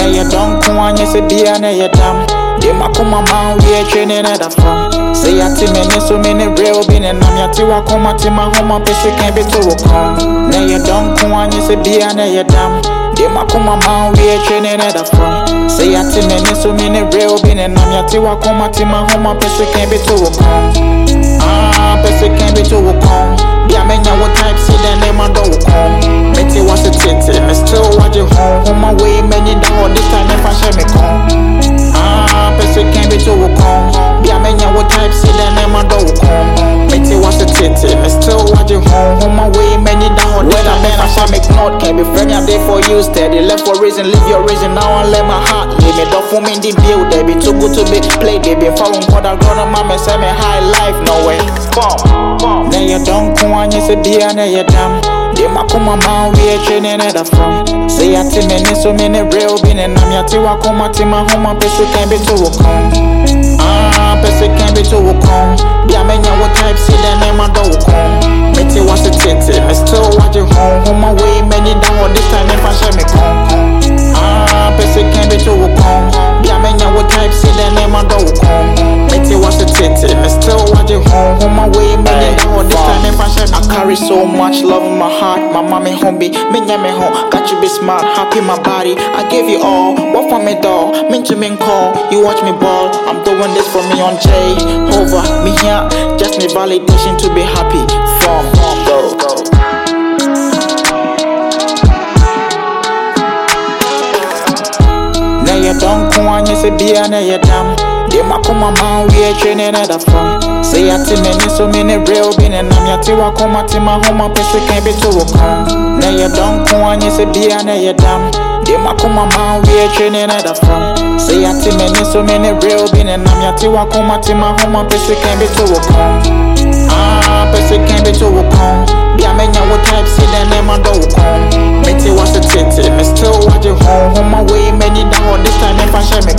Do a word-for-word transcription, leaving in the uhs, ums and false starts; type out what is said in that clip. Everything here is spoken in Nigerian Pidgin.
you don't come on, you say be an a dam. They ma come on, we are training at a farm. Say a team and so many real bin and I'm your two come at my home up, she can't be too calm. Now you don't come on, you say be an a dam. They ma come on, we are training at a farm. Say a team and so many real bin and I'm your two come at my home up, she can't be too calm. Ah, she can't be too calm. Yeah, man, you what type see the name of the come. Betty was a titty, and still watch you home. Home away, many down this time if I share me come. Ah, person can't be too calm. Yeah, man, you what type see the name of the come. Betty was a titty, and still watch you home. Home away, many down this time if I share me come. Can't be friend, I'm there for you, steady. Left for reason, leave your reason. Now I let my heart leave me. Don't for me the deal, they be too good to be played. They be following for the grown up, mama, say me high life, no way. Boom. Now you don't come on, you say be an a dam. They ma come on, we are training at a farm. Say a team and so many real bin and I'm your two come at my home up, person can't be too calm. Ah, person can't be too calm. Yeah, man, you what type see the name of the come. Betty was a titty, and still watch you home. Home away, many down this time if I share me come. Ah, person can't be too calm. Yeah, man, you what type see the name of the come. Betty was a titty, and still watch you home. Home away, many down this time if I share me. I carry so much love in my heart. My mommy home be, me nyame home. Got you be smart, happy my body. I gave you all, what for me doll? Me to me call, you watch me ball. I'm doing this for me on J. Over me here, just need validation to be happy. From go, go. Now you don't come on, you say be an a dam. They ma come on, we are training at a farm. Say a team and so many real bin and I'm your two come at my home up, she can't be too calm. Now you don't come on, you say be an a dam. They ma come on, we are training at a farm. Say a team and so many real bin and I'm your two come at my home up, she can't be too calm. Ah, person can't be too calm. Yeah, man, you what type see the name of the come. Betty was a titty, and still watch you home. Home away, many down this time if I share me